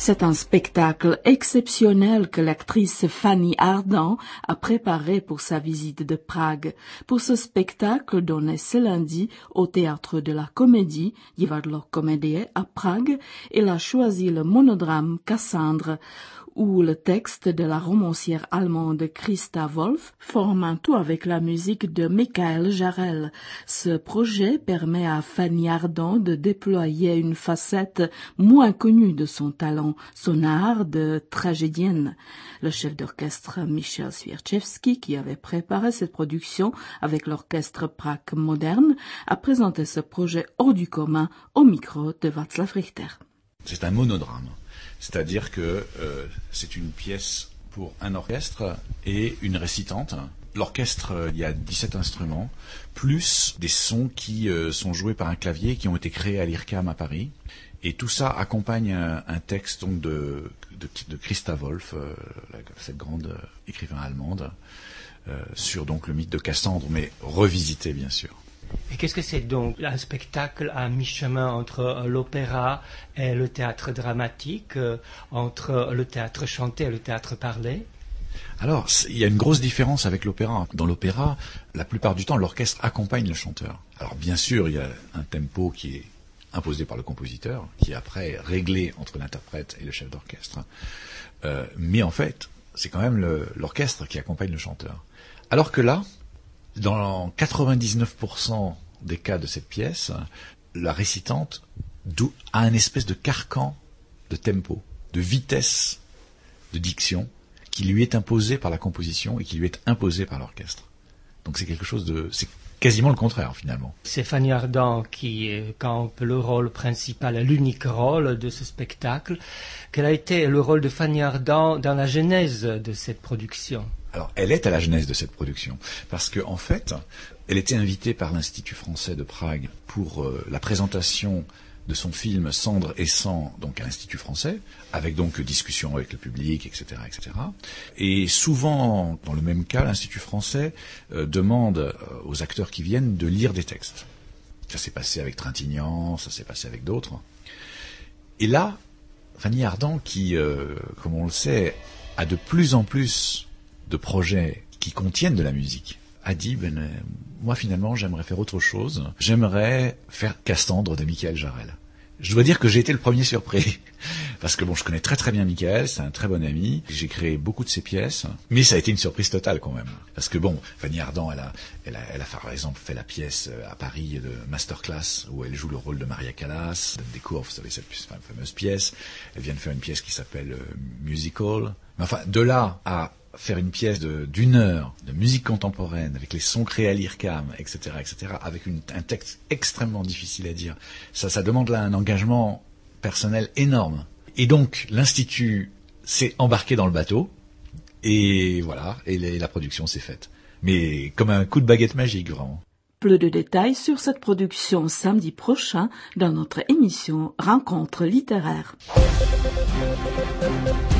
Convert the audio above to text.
C'est un spectacle exceptionnel que l'actrice Fanny Ardant a préparé pour sa visite de Prague. Pour ce spectacle donné ce lundi au Théâtre de la Comédie, Divadlo Komedie à Prague, elle a choisi le monodrame Cassandre, où le texte de la romancière allemande Christa Wolf forme un tout avec la musique de Michael Jarel. Ce projet permet à Fanny Ardant de déployer une facette moins connue de son talent, son art de tragédienne. Le chef d'orchestre Michel Swierczewski, qui avait préparé cette production avec l'orchestre Prague Moderne, a présenté ce projet hors du commun au micro de Václav Richter. C'est un monodrame. C'est-à-dire que c'est une pièce pour un orchestre et une récitante. L'orchestre, il y a 17 instruments, plus des sons qui sont joués par un clavier qui ont été créés à l'IRCAM à Paris. Et tout ça accompagne un texte donc de Christa Wolf, cette grande écrivain allemande, sur donc le mythe de Cassandre, mais revisité bien sûr. Et qu'est-ce que c'est donc un spectacle à mi-chemin entre l'opéra et le théâtre dramatique, entre le théâtre chanté et le théâtre parlé? Alors, il y a une grosse différence avec l'opéra. Dans l'opéra, la plupart du temps, l'orchestre accompagne le chanteur. Alors, bien sûr, il y a un tempo qui est imposé par le compositeur, qui est après réglé entre l'interprète et le chef d'orchestre. Mais en fait, c'est quand même l'orchestre qui accompagne le chanteur. Alors que là, dans 99% des cas de cette pièce, la récitante a un espèce de carcan de tempo, de vitesse de diction qui lui est imposé par la composition et qui lui est imposé par l'orchestre. Donc c'est quelque chose c'est quasiment le contraire finalement. C'est Fanny Ardant qui campe le rôle principal, l'unique rôle de ce spectacle. Quel a été le rôle de Fanny Ardant dans la genèse de cette production? Alors, elle est à la genèse de cette production, parce que en fait, elle était invitée par l'Institut français de Prague pour la présentation de son film Cendre et sang, donc à l'Institut français, avec donc discussion avec le public, etc., etc. Et souvent, dans le même cas, l'Institut français demande aux acteurs qui viennent de lire des textes. Ça s'est passé avec Trintignant, ça s'est passé avec d'autres. Et là, Fanny Ardant, qui, comme on le sait, a de plus en plus de projets qui contiennent de la musique, a dit moi finalement j'aimerais faire autre chose, j'aimerais faire Cassandre de Michael Jarel. Je dois dire que j'ai été le premier surpris, parce que je connais très très bien Michael, c'est un très bon ami, j'ai créé beaucoup de ses pièces, mais ça a été une surprise totale quand même, parce que Fanny Ardant, elle a par exemple fait la pièce à Paris de Masterclass, où elle joue le rôle de Maria Callas, donne des cours, vous savez, cette fameuse pièce, elle vient de faire une pièce qui s'appelle Musical, mais enfin, de là à faire une pièce d'une heure de musique contemporaine avec les sons créés à l'IRCAM, etc., avec un texte extrêmement difficile à dire. Ça demande là un engagement personnel énorme. Et donc, l'Institut s'est embarqué dans le bateau, et voilà, et la production s'est faite. Mais comme un coup de baguette magique, vraiment. Plus de détails sur cette production samedi prochain dans notre émission Rencontre littéraire.